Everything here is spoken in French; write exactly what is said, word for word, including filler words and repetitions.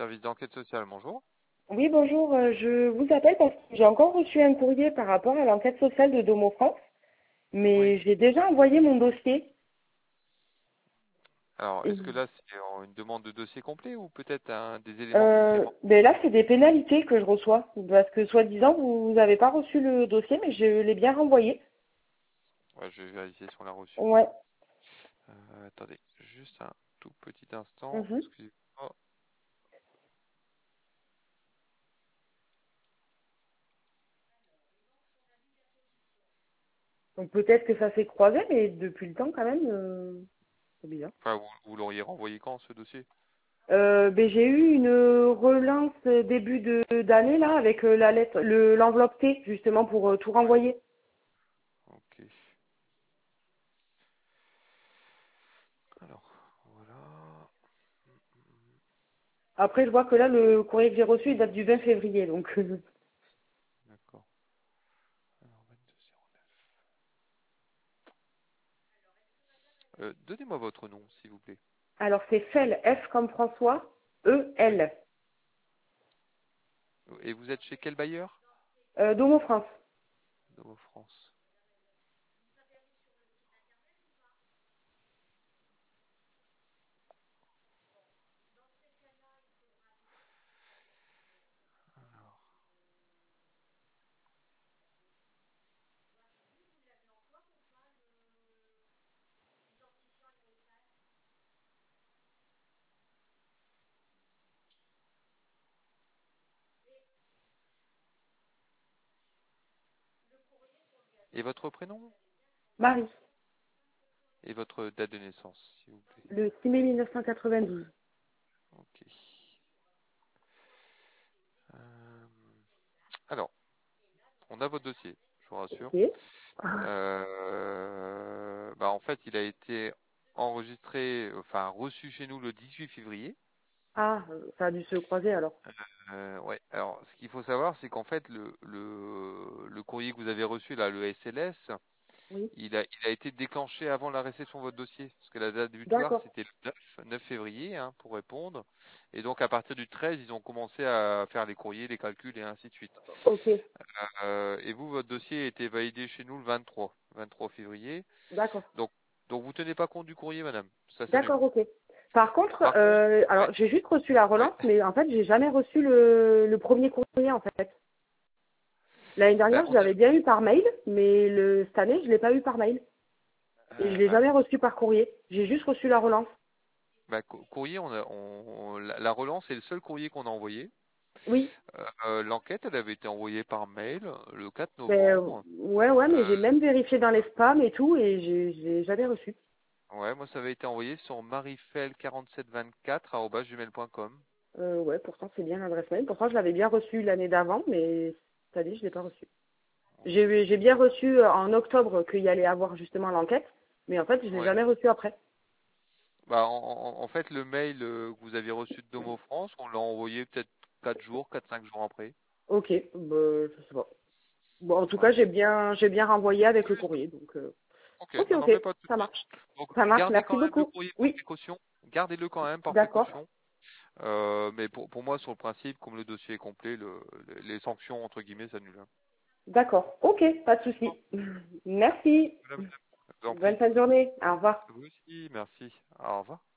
service d'enquête sociale, bonjour. Oui, bonjour. euh, Je vous appelle parce que j'ai encore reçu un courrier par rapport à l'enquête sociale de Domo France, Oui. mais j'ai déjà envoyé mon dossier. Alors, Et, est-ce que là, c'est en- une demande de dossier complet ou peut-être un, des éléments euh, complémentaires? ben là, c'est des pénalités que je reçois parce que soi-disant vous n'avez pas reçu le dossier, mais je l'ai bien renvoyé. Ouais, je vais vérifier si on l'a reçu. Ouais. Euh, attendez, juste un tout petit instant. Mhm. Excusez-moi. Donc peut-être que ça s'est croisé, mais depuis le temps quand même, euh, c'est bizarre. Enfin, vous, vous l'auriez renvoyé quand, ce dossier? Euh, ben j'ai eu une relance début de d'année là avec euh, la lettre, le l'enveloppe T justement pour euh, tout renvoyer. Ok. Alors, voilà. Après, je vois que là, le courrier que j'ai reçu, il date du vingt février, donc. D'accord. Alors, vingt-deux zéro neuf. Euh, donnez-moi votre nom, s'il vous plaît. Alors, c'est Fel, F comme François, E, Oui. L. Et vous êtes chez quel bailleur? Euh, Domo France. Novo France. Et votre prénom? Marie, Et votre date de naissance, s'il vous plaît. le six mai mille neuf cent quatre-vingt-douze. Ok. Euh, alors, on a votre dossier, je vous rassure. Ok. Euh, bah, en fait, il a été enregistré, enfin reçu chez nous le dix-huit février. Ah, euh, ça a dû se croiser alors. Euh, ouais. Alors, ce qu'il faut savoir, c'est qu'en fait, le, le, le courrier que vous avez reçu là, le S L S, Oui. il a, il a été déclenché avant la réception de votre dossier, parce que la date butoir, D'accord. c'était le neuf, neuf février, hein, pour répondre. Et donc, à partir du treize, ils ont commencé à faire les courriers, les calculs et ainsi de suite. Ok. Euh, et vous, votre dossier a été validé chez nous le vingt-trois, vingt-trois février. D'accord. Donc, donc vous tenez pas compte du courrier, madame. Ça s'annule. D'accord, ok. Par contre, Par contre, euh, ouais, alors j'ai juste reçu la ouais. relance, mais en fait, j'ai jamais reçu le, le premier courrier en fait. L'année Ben, dernière, je on a, l'avais bien eu par mail, mais le, cette année, je l'ai pas eu par mail. Et je euh, l'ai ben, jamais reçu par courrier. J'ai juste reçu la relance. ben, cou- courrier, on a, on, on- la, la relance est le seul courrier qu'on a envoyé. Oui. Euh, euh, l'enquête, elle avait été envoyée par mail le quatre Ben, euh, novembre. ouais, ouais, mais Euh, j'ai même vérifié dans les spams et tout, et j'ai j'ai jamais reçu. ouais, moi, ça avait été envoyé sur marifel quarante-sept vingt-quatre arobase gmail point com. Euh, ouais, pourtant c'est bien l'adresse mail. Pourtant je l'avais bien reçu l'année d'avant, mais cette année je l'ai pas reçu. J'ai j'ai bien reçu euh, en octobre qu'il y allait avoir justement l'enquête, mais en fait je l'ai Ouais. jamais reçu après. Bah, en, en- en fait, le mail euh, que vous avez reçu de Domo France, on l'a envoyé peut-être quatre jours, quatre cinq jours après. Ok, bah, je sais pas. Bon, en tout cas Voilà. j'ai bien j'ai bien renvoyé avec le Oui, courrier, donc euh, ok, ok, non, non, ok, mais pas de ça souci. marche. Donc, Ça marche, gardez merci quand même le beaucoup. courrier par Oui, précaution. Gardez-le quand même par d'accord. précaution. Euh, mais pour, pour moi, sur le principe, comme le dossier est complet, le, le- les sanctions, entre guillemets, s'annulent. D'accord, ok, pas de Bon, souci. Merci. voilà, madame. Je vous en Bonne prie. fin de journée. Au revoir. Vous aussi, merci. Au revoir.